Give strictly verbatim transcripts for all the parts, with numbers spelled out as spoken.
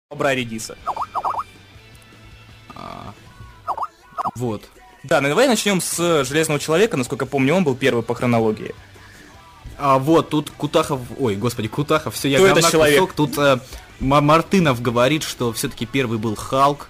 Бобра Редиса. А, вот. Да, ну давай начнем с Железного Человека, насколько помню, он был первый по хронологии. А вот, тут Кутахов, ой, господи, Кутахов, все, я Кто говна это человек? кусок. Тут э, Мартынов говорит, что все-таки первый был Халк.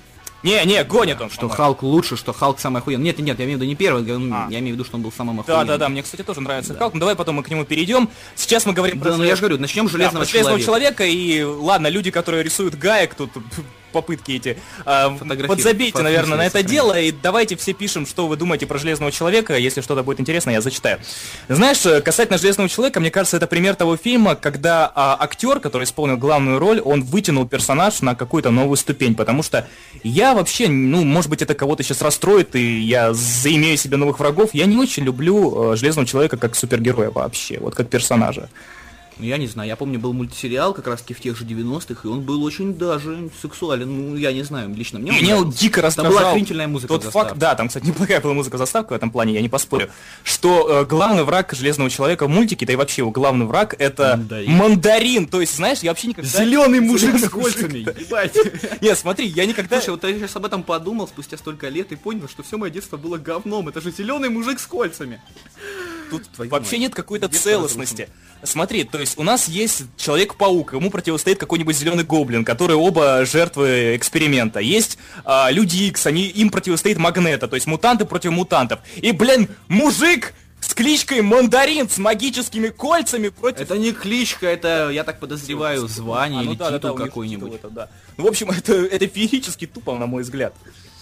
Не, не, гонит он. Что Халк лучше, что Халк самый охуенный. Нет, нет, я имею в виду не первый, я, А. я имею в виду, что он был самым Да, охуенным. да, да, мне, кстати, тоже нравится Халк. Ну давай потом мы к нему перейдем. Сейчас мы говорим Да, про... ну я же говорю, начнем с Да, Железного про Железного Человека. Человека. И ладно, люди, которые рисуют гаек, тут попытки эти, а, подзабейте, Фотографии- наверное, на это сохранить. дело, и давайте все пишем, что вы думаете про Железного Человека. Если что-то будет интересно, я зачитаю. Знаешь, э, касательно Железного Человека, мне кажется, это пример того фильма, когда а, актер, который исполнил главную роль, он вытянул персонаж на какую-то новую ступень, потому что я вообще, ну, может быть, это кого-то сейчас расстроит, и я заимею себе новых врагов, я не очень люблю э, Железного Человека как супергероя вообще, вот как персонажа. Ну, я не знаю, я помню, был мультсериал как раз-таки в тех же девяностых, и он был очень даже сексуален. Ну, я не знаю, лично мне он Меня вот нравился. дико Там раздражал была охренительная музыка тот в заставке. факт, да, там, кстати, неплохая была музыка заставка в этом плане, я не поспорю, что э, главный враг Железного Человека в мультике, да и вообще его главный враг это Мандарин. мандарин. То есть, знаешь, я вообще никогда... Зеленый мужик с Зелёный кольцами, мужик, да. ебать. Нет, смотри, я никогда... Слушай, вот я сейчас об этом подумал спустя столько лет и понял, что все мое детство было говном. Это же зеленый мужик с кольцами. Тут Твою вообще мать. нет какой-то Детство целостности. Смотри, то есть у нас есть Человек-паук, ему противостоит какой-нибудь зеленый гоблин, которые оба жертвы эксперимента. Есть а, Люди Икс, они, им противостоит Магнето, то есть мутанты против мутантов. И, блин, мужик с кличкой Мандарин, с магическими кольцами против... Это не кличка, это, я так подозреваю, звание А, ну или да, да, да, титул у них какой-нибудь. титул это, да. Ну, в общем, это, это феерически тупо, на мой взгляд.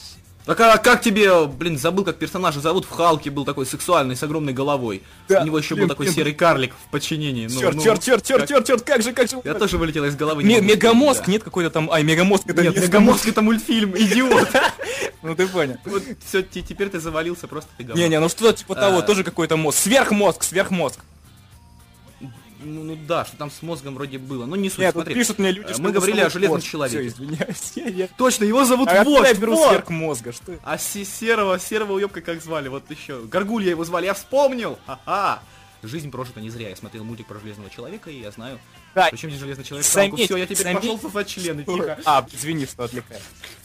Так а как тебе, блин, забыл, как персонажа зовут, в Халке был такой сексуальный, с огромной головой. Да, У него еще блин, был такой блин. серый карлик в подчинении. Ну, Черт, ну, черт, черт, черт, как- черт, черт, как же, как же... Я тоже вылетел из головы. Ме- не могу Мегамозг, вспомнить, нет какой-то там... Ай, Мегамозг, да. это Нет, не- Мегамозг это мультфильм, идиот. Ну ты понял. Вот все, теперь ты завалился, просто ты говно. Не-не, ну что-то типа того, А. тоже какой-то мозг. Сверхмозг, сверхмозг. Ну, ну да, что там с мозгом вроде было. Ну не суть, Нет, тут смотри. пишут мне люди, э, что мы это говорили о слово Железном вождь. Человеке. Всё, извиняюсь. Я- я- Точно, его зовут А Вождь, откуда я беру вот! сверхмозга? Что? А се- серого, серого уебка как звали? Вот еще. Горгулья его звали, я вспомнил! Ха-ха! Жизнь прожита не зря. Я смотрел мультик про Железного Человека, и я знаю. Да, Причем здесь Железный Человек? заметь, Все, я теперь заметь, пошел сосать члены, что- тихо. А, извини, что отвлекаю.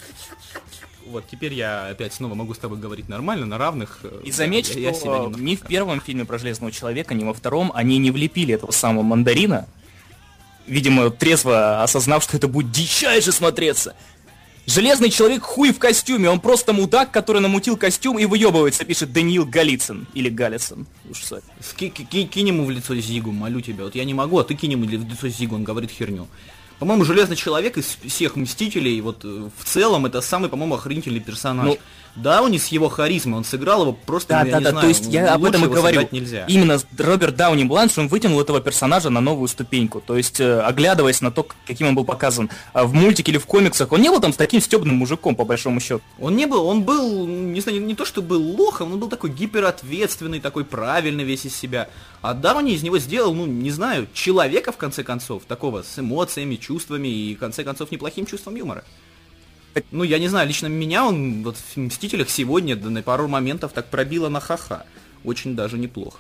Вот, теперь я опять снова могу с тобой говорить нормально, на равных. И заметь, Я- я что себя немножко- ни в первом фильме про Железного Человека, ни во втором они не влепили этого самого мандарина. Видимо, трезво осознав, что это будет дичайше смотреться. Железный Человек хуй в костюме, он просто мудак, который намутил костюм и выебывается, пишет Даниил Голицын. Или Галицын. Уж сори. Ски- ки- Кинь ему в лицо Зигу, молю тебя. Вот я не могу, а ты кинь ему в лицо Зигу, он говорит херню. По-моему, Железный Человек из всех Мстителей, вот э, в целом, это самый, по-моему, охренительный персонаж. Ну, Дауни с его харизмой, он сыграл его просто, Да, ну, я да, не да, знаю, то есть ну, я об лучше этом и его говорю. сыграть нельзя. Именно Роберт Дауни Младший, он вытянул этого персонажа на новую ступеньку. То есть, э, оглядываясь на то, каким он был показан а, в мультике или в комиксах, он не был там с таким стебным мужиком, по большому счету. Он не был, он был, не знаю, не, не то, что был лохом, он был такой гиперответственный, такой правильный весь из себя. А Дауни из него сделал, ну, не знаю, человека, в конце концов, такого с эмоциями, чувствами и, в конце концов, неплохим чувством юмора. Ну, я не знаю, лично меня он вот в «Мстителях» сегодня да, на пару моментов так пробило на ха-ха. Очень даже неплохо.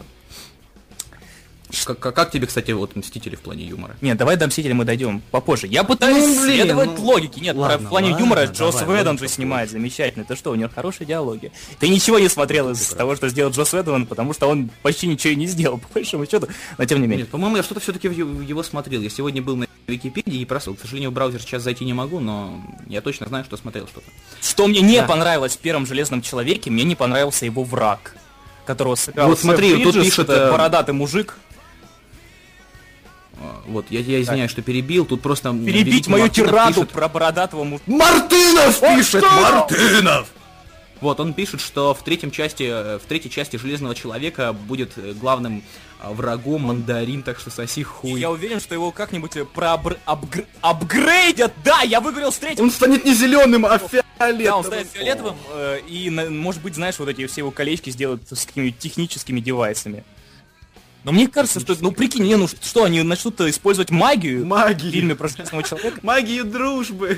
Как, как, как тебе, кстати, вот «Мстители» в плане юмора? Нет, давай до Мстителей мы дойдем попозже. Я пытаюсь Ну, блин, следовать ну, логике. Нет, ладно, про- в плане ладно, юмора давай, Джосс Уэддон ладно, же снимает замечательно. Ты что, у него хорошая диалоги. Ты ничего не смотрел из того, что сделал Джосс Уэддон, потому что он почти ничего и не сделал, по большому счету, но тем не менее. Нет, по-моему, я что-то все-таки его смотрел. Я сегодня был на Википедии и просил. К сожалению, в браузер сейчас зайти не могу, но я точно знаю, что смотрел что-то. Что мне не Да. понравилось в первом Железном Человеке, мне не понравился его враг, которого сыграл Вот смотри, Сэм тут Бриджес, пишет, это э, бородатый мужик. А, Вот, я, я извиняюсь, что перебил. Тут просто... Перебить Великий мою Мартынов тираду пишет- про бородатого мужика. Мартынов Вот пишет! что? Мартынов! Вот, он пишет, что в третьем части, э, в третьей части Железного Человека будет э, главным э, врагом Мандарин, так что соси хуй. Я уверен, что его как-нибудь э, проабр- апгр- апгрейдят. Да, я выговорил с третьим. Он станет не зеленым, а фиолетовым. Да, он станет фиолетовым, э, и, на- может быть, знаешь, вот эти все его колечки сделают с какими-то техническими девайсами. Но мне кажется, что, ну прикинь, не, ну что, они начнут использовать магию в Магию. фильме про Железного Человека? Магию дружбы.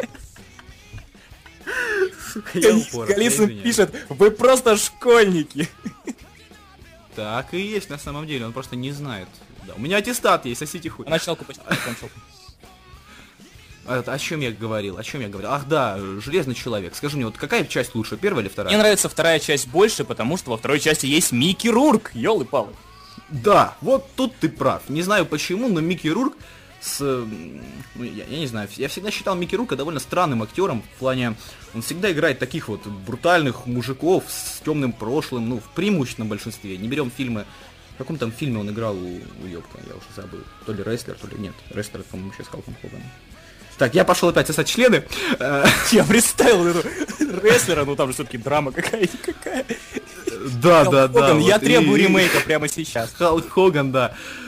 Сука, я упорот, я Голицын извиняюсь. пишет, вы просто школьники. Так и есть на самом деле, он просто не знает. Да, у меня аттестат есть, сосите хуй. А началку почти закончил. А, о чем я говорил? О чем я говорил? Ах да, Железный человек. Скажи мне, вот какая часть лучше, первая или вторая? Мне нравится вторая часть больше, потому что во второй части есть Микки Рурк, ёлы-палы. Да, вот тут ты прав. Не знаю почему, но Микки Рурк с... Ну, я, я не знаю, я всегда считал Микки Рурка довольно странным актером, в плане... Он всегда играет таких вот брутальных мужиков с темным прошлым, ну, в преимущественном большинстве. Не берем фильмы... В каком там фильме он играл у, у ёбка, я уже забыл. То ли рестлер, то ли нет. Рестлер, по-моему, еще с Халком Хоганом. Так, я пошел опять сосать члены. Я представил эту рестлера, ну там же все-таки драма какая-никакая. Да, да, да. Я требую ремейка прямо сейчас. Халк Хоган, да.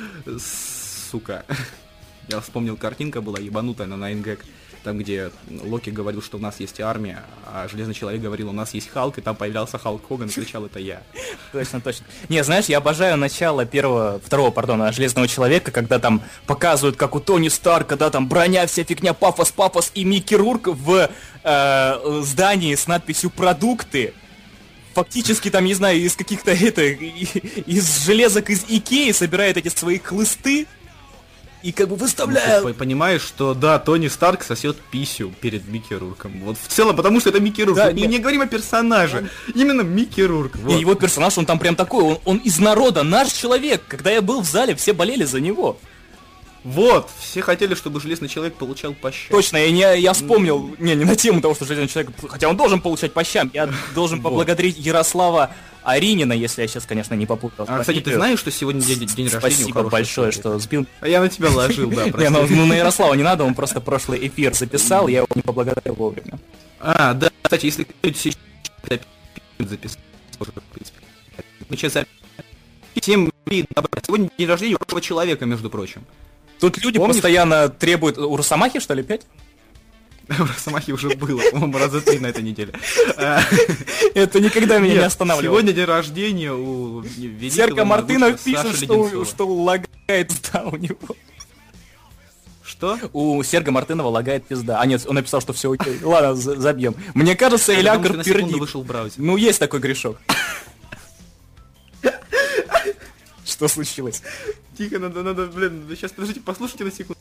Сука. Я вспомнил, картинка была ебанутая на найн гэг. Там, где Локи говорил, что у нас есть армия, а Железный Человек говорил, у нас есть Халк, и там появлялся Халк Хоган и кричал, это я. Точно, точно. Не, знаешь, я обожаю начало первого, второго, пардон, Железного Человека, когда там показывают, как у Тони Старка, да, там броня, вся фигня, пафос, пафос, и Микки Рурк в э, здании с надписью «Продукты». Фактически там, не знаю, из каких-то, это, из железок из Икеи собирает эти свои хлысты. И как бы выставляю... Ну, ты понимаешь, что да, Тони Старк сосет писю перед Микки Рурком. Вот в целом, потому что это Микки Рурк. Да, вот мы не говорим о персонаже. Он... Именно Микки Рурк. Вот. И его персонаж, он там прям такой, он, он из народа, наш человек. Когда я был в зале, все болели за него. Вот, все хотели, чтобы Железный Человек получал по щам. Точно, я, не, я вспомнил, не, не на тему того, что Железный Человек, хотя он должен получать по щам, я должен поблагодарить Ярослава Аринина, если я сейчас, конечно, не попутал. А, кстати, ты знаешь, что сегодня день, день рождения? Спасибо большое, что сбил. А я на тебя ложил, да, прости. Не, ну на Ярослава не надо, он просто прошлый эфир записал, я его не поблагодарил вовремя. А, да, кстати, если кто-то сейчас записал, мы сейчас всем сегодня день рождения у прошлого человека, между прочим. Тут люди Помнишь? Постоянно требуют... У Росомахи, что ли, пять? У Росомахи уже было, по-моему, раза три на этой неделе. Это никогда меня не останавливало. Сегодня день рождения у великого... Серго Мартынов пишет, что лагает пизда у него. Что? У Серго Мартынова лагает пизда. А нет, он написал, что все окей. Ладно, забьем. Мне кажется, Элякор пердит. Вышел в браузер. Ну, есть такой грешок. Что случилось? Тихо, надо, надо, блин, сейчас, подождите, послушайте на секунду.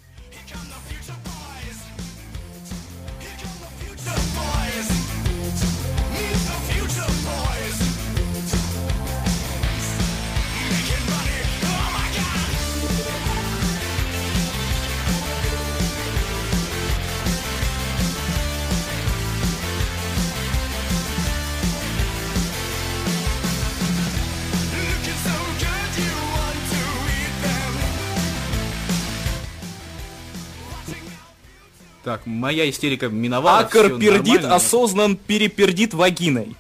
Так, моя истерика миновала. Акр пердит, осознан перепердит вагиной.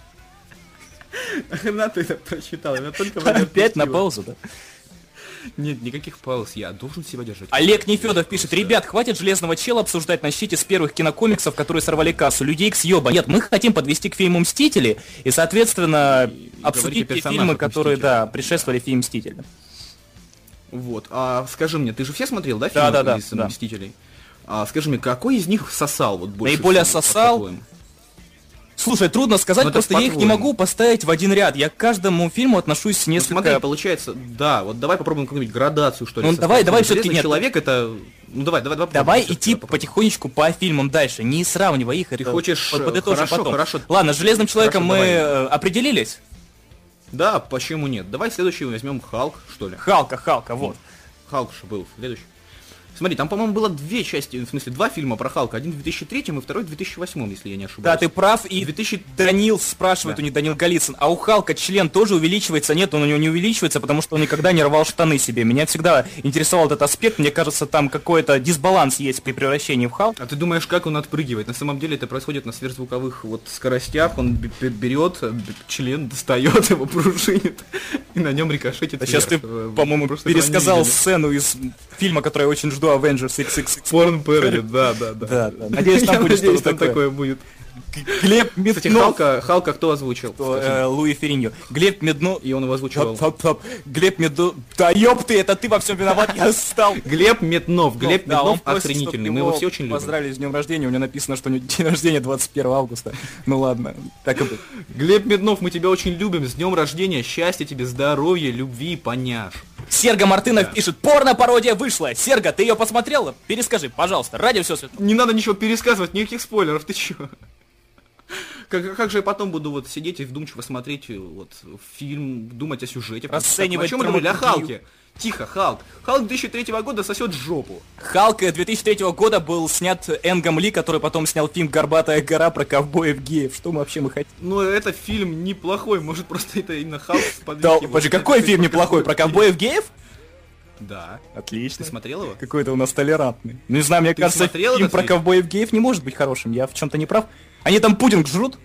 На ты это прочитал, я только опять на паузу, да? Нет, никаких пауз, я должен себя держать. Олег Нефедов пишет: ребят, хватит Железного Чела обсуждать, начните с первых кинокомиксов, которые сорвали кассу. Людей к съеба. Нет, мы хотим подвести к фильму «Мстители» и, соответственно, и обсудить те фильмы, которые, да, предшествовали фильму «Мстители». Вот, а скажи мне, ты же все смотрел, да, фильмы да, да, из да, «Мстителей»? А, скажи мне, какой из них сосал вот больше? Наиболее всего, сосал? Слушай, трудно сказать, но просто я их не могу поставить в один ряд. Я к каждому фильму отношусь с несколько... Ну, смотри, получается, да, вот давай попробуем какую-нибудь градацию, что ли. Ну давай, давай все-таки нет. Человек это... Ну давай, давай, давай. Давай идти потихонечку по фильмам дальше, не сравнивай их. Ты это хочешь... Подытожим хорошо, потом. Хорошо. Ладно, с Железным Человеком хорошо, мы давай. Определились? Да, почему нет? Давай следующий возьмем Халк, что ли. Халка, Халка, вот. Халк же был следующий. Смотри, там, по-моему, было две части, в смысле, два фильма про Халка. Один в две тысячи третьем и второй в две тысячи восьмом, если я не ошибаюсь. Да, ты прав, и две тысячи... Данил спрашивает да. у них, Данил Голицын, а у Халка член тоже увеличивается? Нет, он у него не увеличивается, потому что он никогда не рвал штаны себе. Меня всегда интересовал этот аспект, мне кажется, там какой-то дисбаланс есть при превращении в Халка. А ты думаешь, как он отпрыгивает? На самом деле это происходит на сверхзвуковых вот скоростях, он берет, член достает, его пружинит, и на нем рикошетит. Сейчас ты, по-моему, пересказал сцену из фильма, который я очень жду, Avengers икс икс икс. Порн Пароди, да, да, да. Да, да. Надеюсь, там будет что-то такое. такое будет. Глеб Меднов. Кстати, Халка, Халка кто озвучил? Кто, э, Луи Ферриньо. Глеб Меднов. И он его озвучивал. Топ, топ, топ. Глеб Меднов. Да ёпты, это ты во всем виноват, я стал. Глеб Меднов. Глеб да, Меднов охренительный. Мы его все очень любим. Поздравили с днем рождения. У него написано, что у него день рождения двадцать первого августа. Ну ладно, так и будет. Глеб Меднов, мы тебя очень любим. С днем рождения. Счастья тебе, здоровья, любви, поняшь. Серга Мартынов Да. пишет, порно-пародия вышла. Серга, ты ее посмотрела? Перескажи, пожалуйста, ради всего святого. Не надо ничего пересказывать, никаких спойлеров, ты чё? Как, как же я потом буду вот сидеть и вдумчиво смотреть э, вот фильм, думать о сюжете. Расценивать О чем мы говорили? О драматургию. Халке. Тихо, Халк. Халк две тысячи третьего года сосет жопу. Халк две тысячи третьего года был снят Энгом Ли, который потом снял фильм «Горбатая гора» про ковбоев-геев. Что мы вообще мы хотим? Но это фильм неплохой, может просто это именно Халк сподвиг Да, его. подожди, какой фильм неплохой? Про ковбоев-геев? Да. Отлично. Ты смотрел его? Какой-то у нас толерантный. Ну, не знаю, мне Ты кажется, смотрел фильм этот про фильм? ковбоев-геев не может быть хорошим. Я в чем-то не прав. Они там пудинг жрут?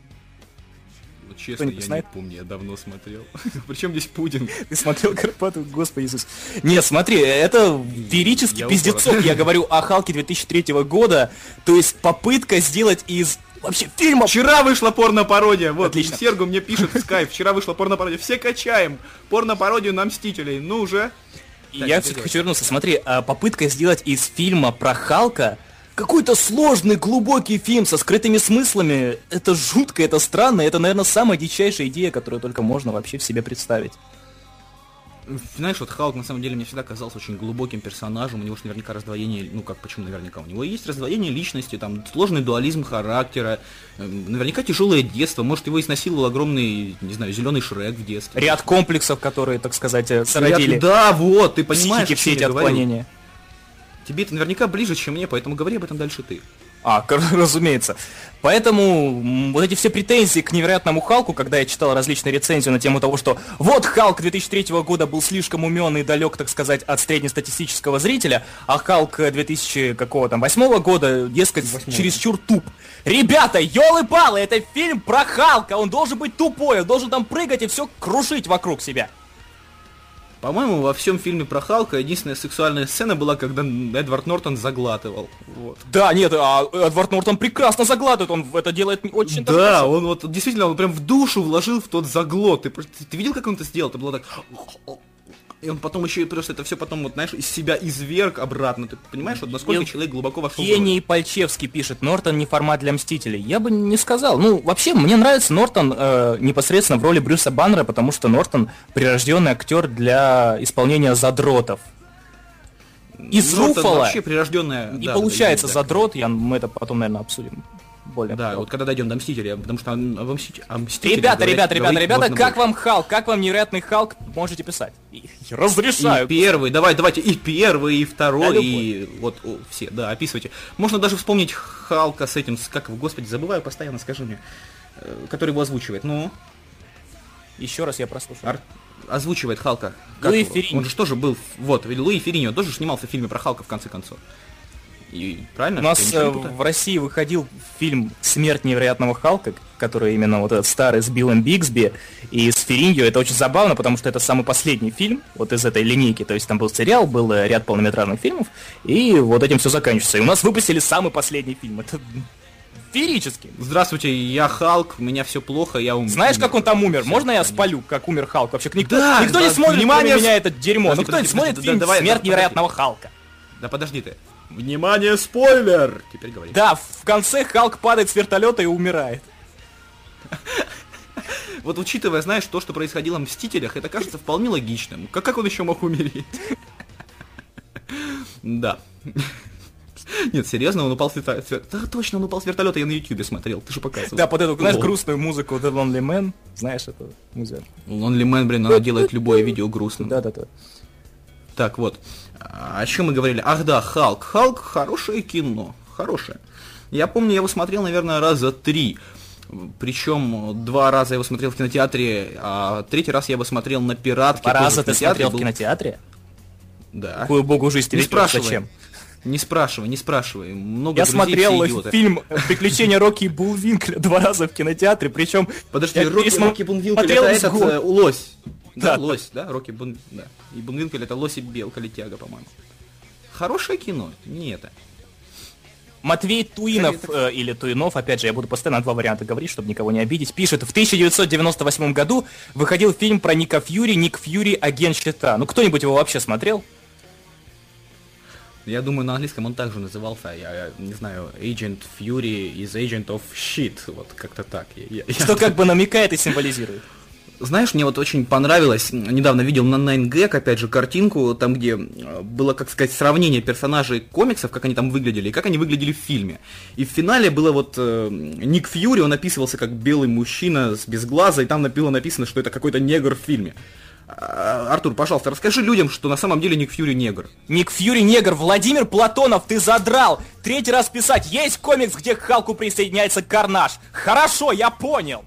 Ну, честно, Кто-нибудь я знает? не помню, я давно смотрел. Причем здесь пудинг? Ты смотрел Карпату? Господи Иисус. Нет, смотри, это феерический Я пиздецок. упорот. Я говорю о Халке две тысячи третьего года. То есть попытка сделать из вообще фильма... Вчера вышла порно-пародия. Вот, Отлично. Сергу мне пишет в скайп. Вчера вышла порно-пародия. Все качаем. Порно-пародию на Мстителей. Ну уже. И Так, я теперь все-таки давай. хочу вернуться. Смотри, а, попытка сделать из фильма про Халка какой-то сложный, глубокий фильм со скрытыми смыслами. Это жутко, это странно. Это, наверное, самая дичайшая идея, которую только можно вообще в себе представить. Знаешь, вот Халк на самом деле мне всегда казался очень глубоким персонажем. У него же наверняка раздвоение, ну как, почему наверняка? У него есть раздвоение личности, там сложный дуализм характера, эм, наверняка тяжелое детство. Может, его изнасиловал огромный, не знаю, зеленый Шрек в детстве. Ряд комплексов, которые, так сказать, э, зародили Ряд- Да, вот, ты понимаешь, психики о все чем эти я говорю. отклонения. Тебе это наверняка ближе, чем мне, поэтому говори об этом дальше ты. А, к- разумеется. Поэтому м, вот эти все претензии к невероятному Халку, когда я читал различные рецензии на тему того, что вот Халк две тысячи третьего года был слишком умен и далек, так сказать, от среднестатистического зрителя, а Халк две тысячи какого там восьмого года, дескать, чересчур туп. Ребята, ёлы-палы, это фильм про Халка, он должен быть тупой, он должен там прыгать и все крушить вокруг себя. По-моему, во всем фильме про Халка единственная сексуальная сцена была, когда Эдвард Нортон заглатывал. Вот. Да, нет, а Эдвард Нортон прекрасно заглатывает, он это делает очень даже Да, красиво. он вот действительно он прям в душу вложил в тот заглот. Ты, просто- ты видел, как он это сделал? Это было так. И он потом еще и просто это все потом, вот, знаешь, из себя изверг обратно. Ты понимаешь, вот насколько Ел- человек глубоко вошел в роль? Гений Пальчевский пишет, Нортон не формат для Мстителей. Я бы не сказал. Ну, вообще, мне нравится Нортон э, непосредственно в роли Брюса Баннера, потому что Нортон прирожденный актер для исполнения задротов. Из Нортон Руффало вообще прирожденная. не да, получается да, да. задрот, я, мы это потом, наверное, обсудим более. Да, вот когда дойдем до Мстителя, потому что о, о Мстителе- о Мстителе Ребята, говорить- ребята, ребята, говорить ребята, можно как больше. вам Халк? Как вам невероятный Халк? Можете писать. И- И Разрешаю. первый, давай, давайте, и первый, и Да, второй, любой. и вот о, все, да, описывайте. Можно даже вспомнить Халка с этим, с, как его, господи, забываю постоянно, скажи мне, э, который его озвучивает, ну, Еще раз я прослушаю. ар- озвучивает Халка. Как Луи его? Ферриньо. Он же тоже был, вот, Луи Ферриньо тоже снимался в фильме про Халка в конце концов. И правильно? У нас Я ничего не э, путаю? в России выходил фильм «Смерть невероятного Халка», который именно вот этот старый с Биллом Бигсби и с Ферриньо. Это очень забавно, потому что это самый последний фильм вот из этой линейки. То есть там был сериал, был э, ряд полнометражных фильмов, и вот этим все заканчивается. И у нас выпустили самый последний фильм. Это феерически. Здравствуйте, я Халк, у меня все плохо, я умер. Знаешь, как он там умер? Всё, Можно я понятно. спалю, как умер Халк? Вообще, никто, Да, никто да, не смотрит, внимание, кроме меня, с- это дерьмо. Подожди, Ну, кто-нибудь подожди, смотрит подожди, фильм да, давай, «Смерть подожди. невероятного Халка»? Да подожди ты. Внимание, спойлер! Теперь говори. Да, в конце Халк падает с вертолета и умирает. Вот учитывая, знаешь, то, что происходило в «Мстителях», это кажется вполне логичным. Как, как он еще мог умереть? Да. Нет, серьезно, он упал с вертолета. Да, точно, он упал с вертолета, я на ютубе смотрел, ты же показывал. Да, под эту, знаешь, Лол. грустную музыку The Lonely Man, знаешь эту музыку? Lonely Man, блин, она делает любое видео грустным. Да-да-да. Так, вот. А, О чем мы говорили? Ах да, Халк. Халк хорошее кино. Хорошее. Я помню, я его смотрел, наверное, раза три. Причем два раза я его смотрел в кинотеатре, а третий раз я его смотрел на пиратке. Два тоже раза в ты кинотеатре смотрел в был. кинотеатре? Да. Какую богу жизнь ты Не ведешь, спрашивай. зачем? Не спрашивай, не спрашивай. Много Я друзей, смотрел все идиоты. фильм «Приключения Рокки и Буллвинкля» два раза в кинотеатре, причем Подожди, я Рокки, пересма- Рокки Бунвилкель смотрел это из этот год. э, лось. Да, Да. лось, да, Рокки Бун... да. И Бунвилкель это лось и белка летяга, по-моему. Хорошее кино, не это. Матвей Туинов, э, или Туинов, опять же, я буду постоянно два варианта говорить, чтобы никого не обидеть, пишет, в тысяча девятьсот девяносто восьмом году выходил фильм про Ника Фьюри, Ник Фьюри, агент щита. Ну, кто-нибудь его вообще смотрел? Я думаю, на английском он также назывался, я, я не знаю, Agent Fury is Agent of Shit, вот как-то так. Я- я- Что как бы намекает и символизирует. Знаешь, мне вот очень понравилось, недавно видел на найн гэг, опять же, картинку, там, где было, как сказать, сравнение персонажей комиксов, как они там выглядели, и как они выглядели в фильме. И в финале было вот э, Ник Фьюри, он описывался как белый мужчина с без глаза, и там было написано, что это какой-то негр в фильме. Артур, пожалуйста, расскажи людям, что на самом деле Ник Фьюри негр. Ник Фьюри негр, Владимир Платонов, ты задрал! Третий раз писать, есть комикс, где к Халку присоединяется Карнаж. Хорошо, я понял!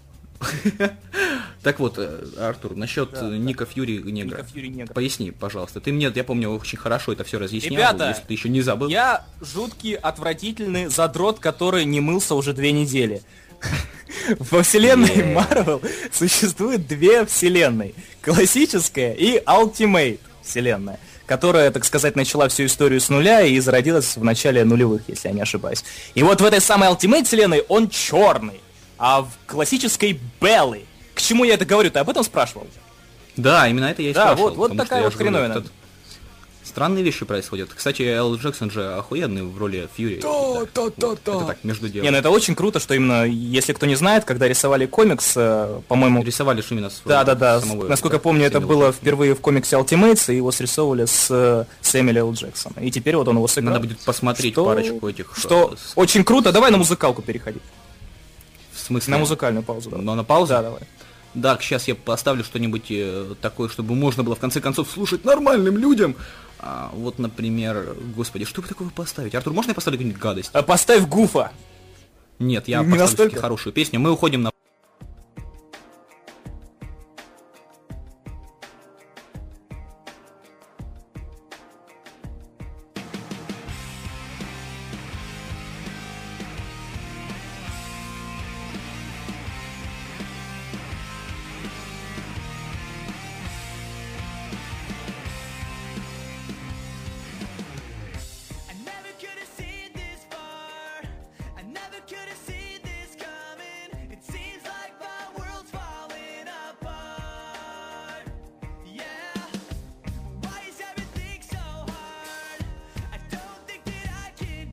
Так вот, Артур, насчет да, Ника Фьюри негра. Ника Фьюри негра. Поясни, пожалуйста. Ты мне, я помню, очень хорошо это все разъяснял, Ребята, если ты еще не забыл. Я жуткий, отвратительный задрот, который не мылся уже две недели. Во вселенной Марвел существует две вселенной. Классическая и Ultimate вселенная, которая, так сказать, начала всю историю с нуля и зародилась в начале нулевых, если я не ошибаюсь. И вот в этой самой Ultimate вселенной он черный. А в классической белый. К чему я это говорю? Ты об этом спрашивал? Да, именно это я и да, спрашивал. Вот, вот такая вот хреновина. Говорю, странные вещи происходят. Кстати, Эл Джексон же охуенный в роли Фьюри. Да, да, да, вот. да. Это так, между делом. Не, ну это очень круто, что именно, если кто не знает, когда рисовали комикс, по-моему... Рисовали же именно с Да, да, да. Самого, насколько да, помню, это было Джексона. Впервые в комиксе Ultimates, и его срисовывали с Сэмюэля Л. Джексона. И теперь вот он его сыграл. Надо будет посмотреть что... парочку этих... Что с... очень круто. Давай на музыкалку переходить. В смысле? На музыкальную паузу. Да. Но на паузу? Да, давай. Да, сейчас я поставлю что-нибудь такое, чтобы можно было в конце концов слушать нормальным людям. А, вот, например, господи, что бы такого поставить? Артур, можно я поставлю какую-нибудь гадость? А, поставь Гуфа. Нет, я не поставлю настолько... хорошую песню. Мы уходим на...